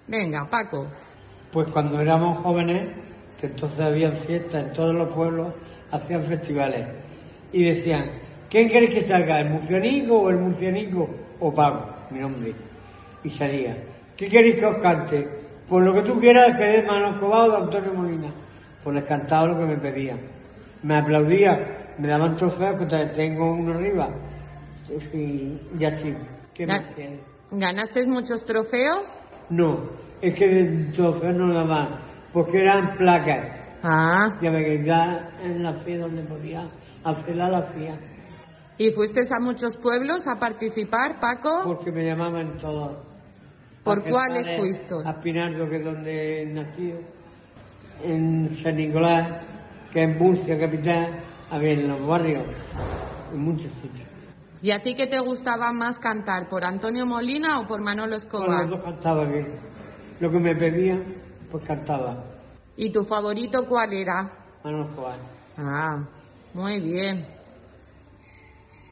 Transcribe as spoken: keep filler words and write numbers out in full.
Venga, Paco. Pues cuando éramos jóvenes, que entonces había fiestas en todos los pueblos, hacían festivales. Y decían, ¿quién queréis que salga? ¿El murcianico o el murcianico? O Paco, mi nombre. Y salía. ¿Qué queréis que os cante? Pues lo que tú quieras, que de Manos Cobado de Antonio Molina. Pues les cantaba lo que me pedían. Me aplaudían, me daban trofeos, que tengo uno arriba. Y, y así. ¿Qué más quieres? ¿Ganaste muchos trofeos? No, es que de trofeos no daban, porque eran placas. Ah. Ya me quedaba en la fe donde podía hacerla, la hacía. ¿Y fuiste a muchos pueblos a participar, Paco? Porque me llamaban todos. ¿Por cuáles fuiste? A Pinardo, que es donde he nacido. En San Nicolás, que es Murcia, capital. A ver, en los barrios, en muchos sitios. ¿Y a ti qué te gustaba más cantar? ¿Por Antonio Molina o por Manolo Escobar? Bueno, los dos cantaba bien. Lo que me pedían, pues cantaba. ¿Y tu favorito cuál era? Manolo Escobar. Ah, muy bien.